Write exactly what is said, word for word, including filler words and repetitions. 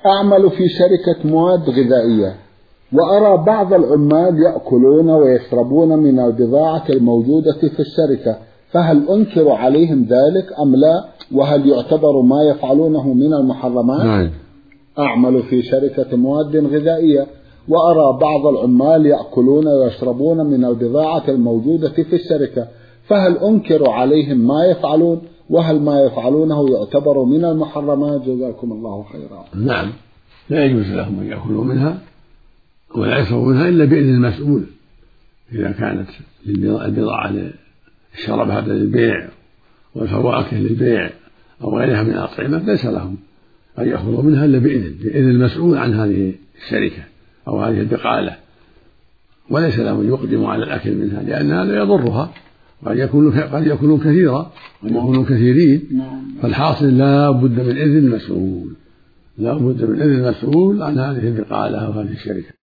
أعمل في شركة مواد غذائية وأرى بعض العمال يأكلون ويشربون من البضاعة الموجودة في الشركة، فهل أنكر عليهم ذلك أم لا؟ وهل يعتبر ما يفعلونه من المحرمات؟ نعم. أعمل في شركة مواد غذائية وأرى بعض العمال يأكلون ويشربون من البضاعة الموجودة في الشركة، فهل أنكر عليهم ما يفعلون؟ وهل ما يفعلونه يعتبر من المحرمات؟ جزاكم الله خيرا. نعم، لا يجوز لهم أن يأكلوا منها ولا يشربوا منها إلا بإذن المسؤول. إذا كانت البضاعة الشراب هذا للبيع والفواكه للبيع أو غيرها من الأطعمة ليس لهم أن يأخذوا منها إلا بإذن بإذن المسؤول عن هذه الشركة أو هذه البقالة، وليس لهم يقدموا على الأكل منها لأن هذا يضرها، قد يكونوا قد يكونوا كثيرا قد يكونوا كثيرين. فالحاصل لا بد من إذن المسؤول، لا بد من إذن المسؤول عن هذه البقالة أو هذه الشركة.